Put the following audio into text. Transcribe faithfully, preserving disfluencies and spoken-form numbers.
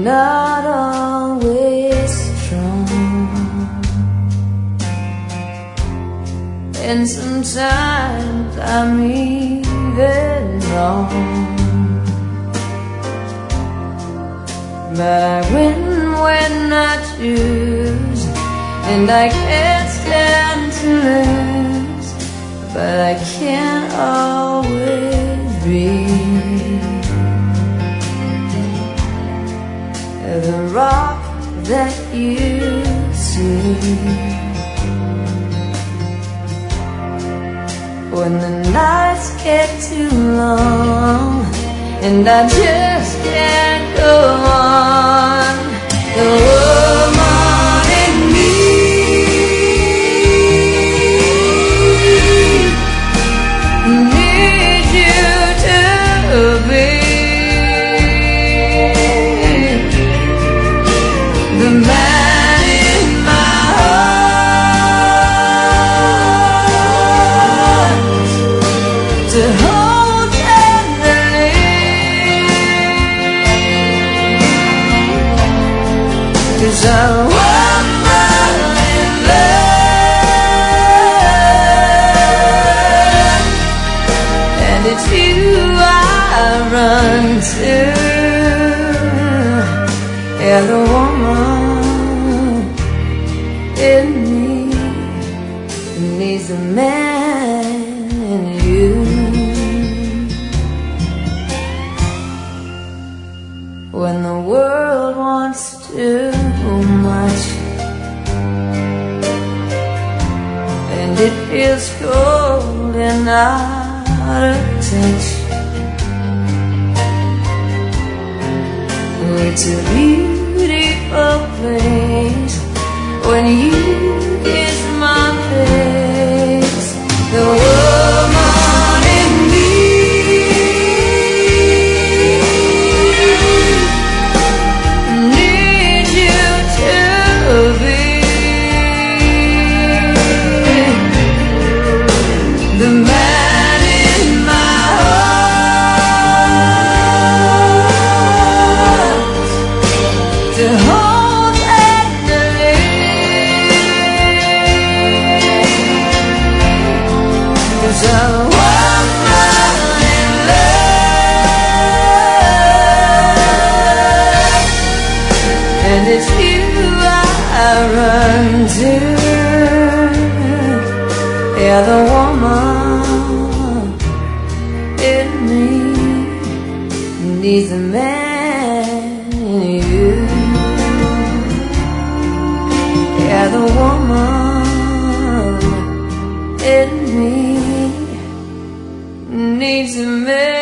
not always strong, and sometimes I'm even wrong. But I win when I choose, and I can't stand to lose. But I can't always be the rock that you see. When the nights get too long and I just can't go on, the woman in me needs you to be the man in my heart to hold tenderly. 'Cause I'm a woman in love, and it's you I run to. Yeah, the woman in me needs a man in you. When the world wants too much and it feels cold and out of touch, it's a beautiful place when you kiss my face. The woman in me needs you to be the man in my heart to hold tenderly. 'Cause I'm a woman in love, and it's you I run to. Yeah, the woman in me needs a man in you. Yeah, the woman in me needs a man.